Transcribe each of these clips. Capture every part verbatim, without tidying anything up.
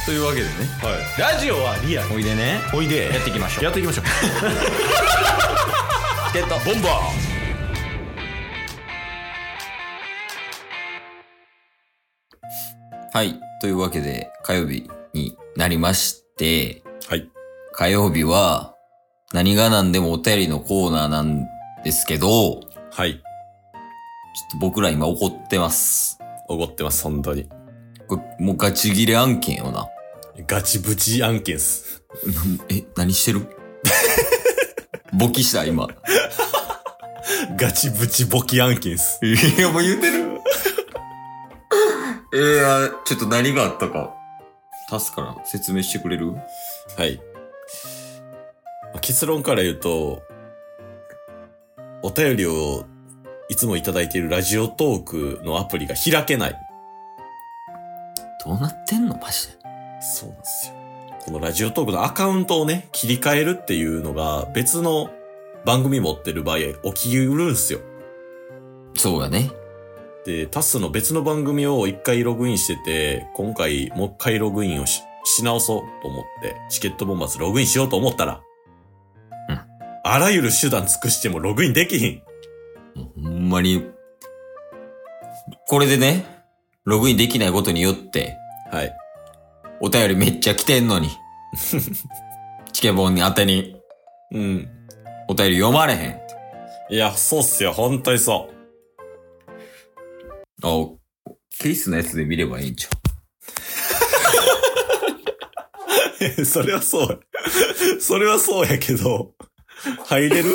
というわけでね、 はい、ラジオはリアル。 おいでね、 おいでやっていきましょう。 やっていきましょう。 ゲットボンバー。 はい、というわけで火曜日になりまして、 はい、 火曜日は何が何でもお便りのコーナーなんですけど、 はい、ちょっと僕ら今怒ってます。 怒ってます、本当に。 これもうガチギレ案件よな。 ガチブチ案件っす。 え、何してるボキした今。 ガチブチボキ案件っす。 いや、もう言うてる。えー、ちょっと何があったか、タスから説明してくれる？ はい。結論から言うと、お便りをいつもいただいているラジオトークのアプリが開けない。 どうなってんのマジで。 そうなんですよ。このラジオトークのアカウントをね、切り替えるっていうのが別の番組持ってる場合起きうるんすよ。 そうやね。 で、タスの別の番組を一回ログインしてて、今回もう一回ログインをし、し直そうと思って、チケットボンバーズログインしようと思ったら、 うん。 あらゆる手段尽くしてもログインできひん。 ほんまに、これでね、ログインできないことによって、 はい。 お便りめっちゃ来てんのに。チケボンに宛てに。 うん。 お便り読まれへん。 いや、そうっすよ。本当にそう。 あ、ケースのやつで見ればいいんちゃう。それはそう。それはそうやけど、入れる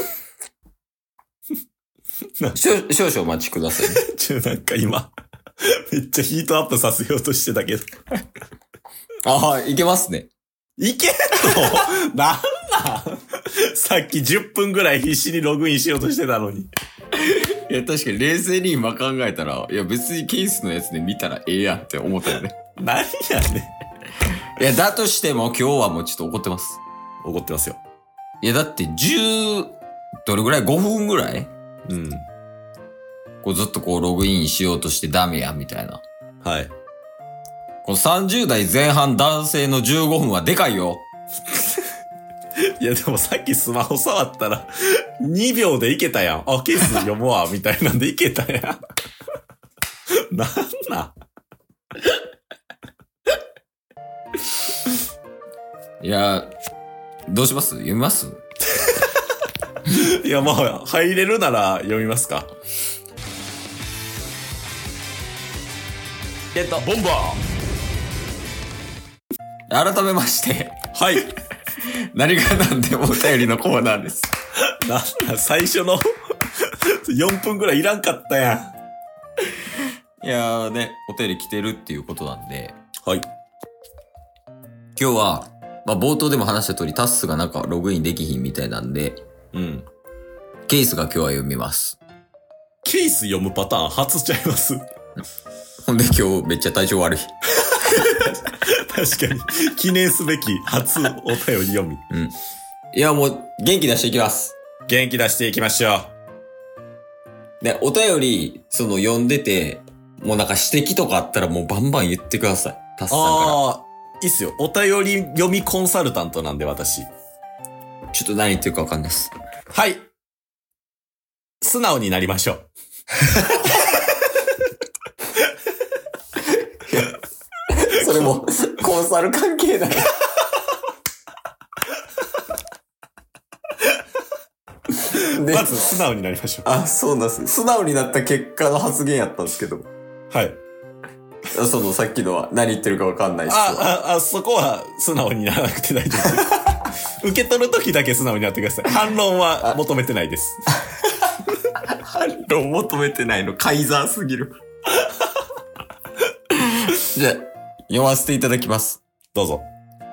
少々お待ちください。 ちょ、なんか今、めっちゃヒートアップさせようとしてたけど。 ああ、いけますね。 いけんの？なんなんさっきじゅっぷんぐらい必死にログインしようとしてたのに。 いや、確かに冷静に今考えたら、いや別にケースのやつで見たらええやんって思ったよね。 何やねん。いや、だとしても今日はもうちょっと怒ってます。 怒ってますよ。 いや、だってじゅう、どれぐらい ?ご 分ぐらいうん。 こうずっとこうログインしようとしてダメや、みたいな。 はい。 このさんじゅう代前半男性のじゅうごふんはでかいよ。 いやでもさっきスマホ触ったらにびょうでいけたやん。あ、ケース読むわ、みたいなんでいけたやん。なんなんいや、どうします？読みます？ いや、まあ、入れるなら読みますか。 ゲットボンバー。改めまして。 はい。 何が何でもお便りのコーナーです。 なんだ、最初のよんぷんぐらいいらんかったやん。いやーね、お便り来てるっていうことなんで。 はい。 今日は、まあ冒頭でも話した通り、タッスがなんかログインできひんみたいなんで、 うん。 ケースが今日は読みます。 ケース読むパターン初ちゃいます。 ほんで今日めっちゃ体調悪い。 確かに。記念すべき初お便り読み。 うん。いやもう元気出していきます。 元気出していきましょう。で、お便り、その読んでて、もうなんか指摘とかあったらもうバンバン言ってください。タッスさんから。 ああ、いいっすよ。お便り読みコンサルタントなんで私。 ちょっと何言ってるかわかんないです。 はい。素直になりましょう。 それも、コンサル関係ない。 まず素直になりましょう。 あ、そうなんです。素直になった結果の発言やったんですけど。 はい。 そのさっきのは何言ってるかわかんないっすあ、あ、あ、そこは素直にならなくて大丈夫です。受け取るときだけ素直になってください。反論は求めてないです。 反論求めてないの、カイザーすぎる。じゃあ、読ませていただきます。 どうぞ。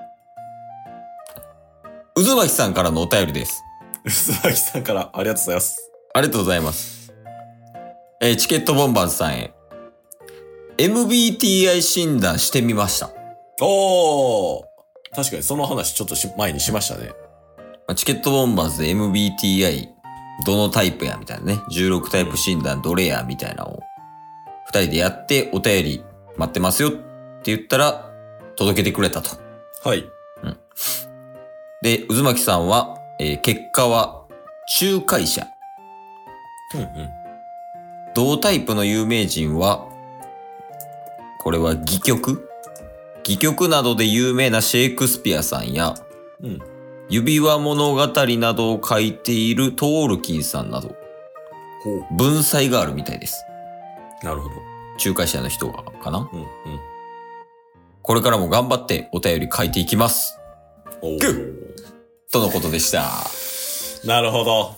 渦巻さんからのお便りです。 渦巻さんからありがとうございます。 ありがとうございます。えー、チケットボンバーズさんへ。エムビーティーアイ 診断してみました。 おー。確かにその話ちょっとし前にしましたね。 チケットボンバーズで エムビーティーアイ どのタイプやみたいなね。じゅうろくタイプ診断どれやみたいなのを二人でやってお便り待ってますよって言ったら、 届けてくれたと。 はい。 で、渦巻さんは、えー結果は、仲介者。 うんうん。 同タイプの有名人は、これは戯曲戯曲などで有名なシェイクスピアさんや、 うん。 指輪物語などを書いているトールキンさんなど、 ほう。 文才があるみたいです。 なるほど。 仲介者の人がかな。 うんうん。 これからも頑張ってお便り書いていきます。 おー。 グとのことでした。 なるほど。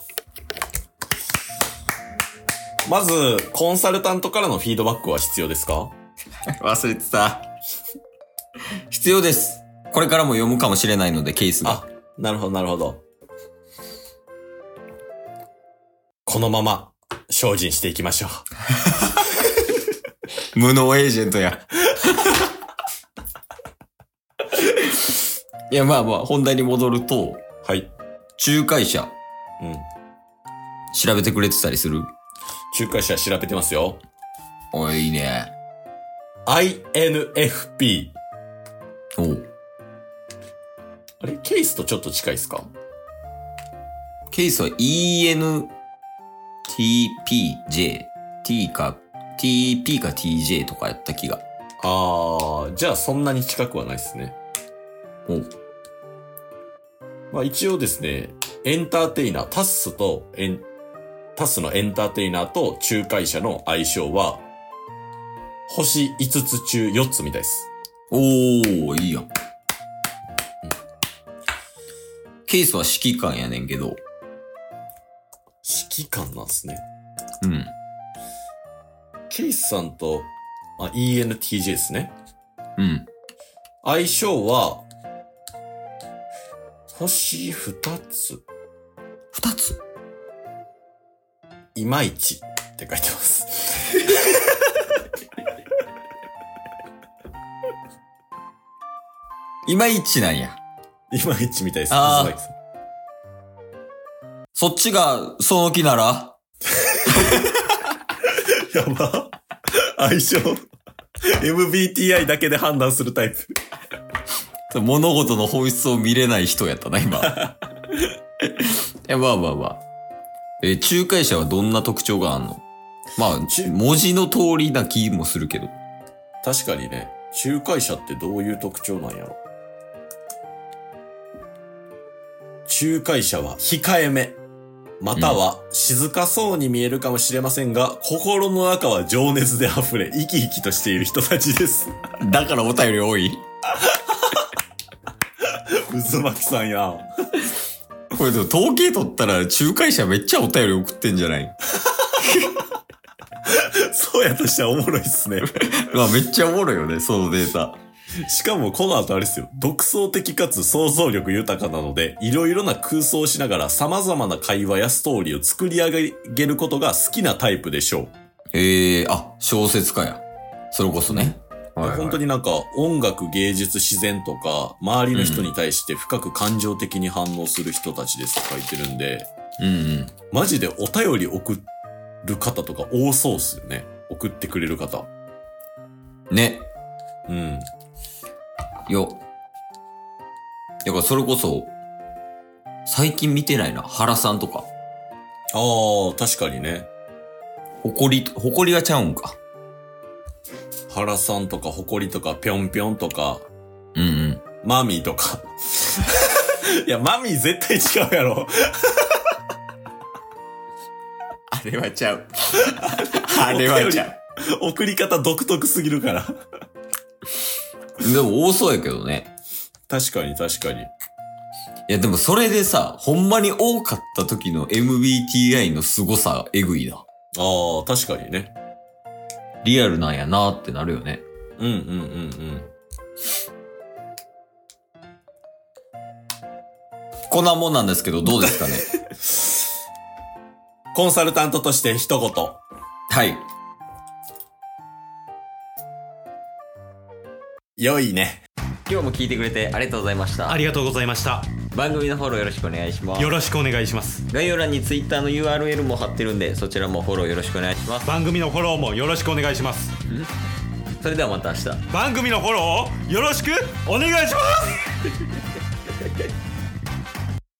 まず、コンサルタントからのフィードバックは必要ですか？ 忘れてた。必要です。これからも読むかもしれないので、ケースが。 あ、なるほど、なるほど。このまま、精進していきましょう。 無能エージェントや。いや、まあまあ、本題に戻ると、 はい。 仲介者、 うん。 調べてくれてたりする？ 仲介者調べてますよ。 おい、いいね。 アイエヌエフピー。 おう。 あれケースとちょっと近いですか？ ケースは イーエヌティーピージェー。T か、ティーピー か ティージェー とかやった気が。 あー、じゃあそんなに近くはないですね。 おう。 まあ一応ですね、エンターテイナー、タッスとエン、タスのエンターテイナーと仲介者の相性は、星いつつ中よっつみたいです。 おー、いいやん。ケースは指揮官やねんけど。 指揮官なんですね。 うん。 ケースさんと、あ、イーエヌティージェー ですね。 うん。 相性は、星ふたつ。 二ついまいちって書いてます。 いまいちなんや。 いまいちみたいです。 あー鈴木さんそっちがその気ならやば。相性。エムビーティーアイ だけで判断するタイプ。 物事の本質を見れない人やったな、今。いや、まあまあまあ。え、仲介者はどんな特徴があんの？まあ、文字の通りな気もするけど。 確かにね、仲介者ってどういう特徴なんやろ。仲介者は控えめ。または静かそうに見えるかもしれませんが、うん、心の中は情熱で溢れ、生き生きとしている人たちです。 だからお便り多い？ 渦巻さんやん。 これでも統計取ったら仲介者めっちゃお便り送ってんじゃない？ そうやとしたらおもろいっすね。 まあめっちゃおもろいよね、そのデータ。 しかもこの後あれですよ。独創的かつ想像力豊かなので、いろいろな空想をしながら様々な会話やストーリーを作り上げることが好きなタイプでしょう。 ええー、あ、小説家や。それこそね。 はいはい、本当になんか音楽、芸術、自然とか、周りの人に対して深く感情的に反応する人たちですって書いてるんで、 うんうん。 マジでお便り送る方とか多そうっすよね。送ってくれる方。 ね。 うん。 よ。だからそれこそ、最近見てないな。原さんとか。 ああ、確かにね。 誇り、誇りがちゃうんか。 原さんとか、誇りとか、ぴょんぴょんとか。 うんうん。 マミーとか。いや、マミー絶対違うやろ。 あれはちゃう。あれはちゃう。送り方独特すぎるから。 でも多そうやけどね。 確かに確かに。いやでもそれでさ、ほんまに多かった時の エムビーティーアイ の凄さえぐいな。 ああ、確かにね。 リアルなんやなってなるよね。 うんうんうんうん。 こんなもんなんですけどどうですかね。 コンサルタントとして一言。 はい。 良いね。 今日も聞いてくれてありがとうございました。 ありがとうございました。 番組のフォローよろしくお願いします。 よろしくお願いします。 概要欄に Twitter の ユーアールエル も貼ってるんで、そちらもフォローよろしくお願いします。 番組のフォローもよろしくお願いします。 それではまた明日。 番組のフォローをよろしくお願いします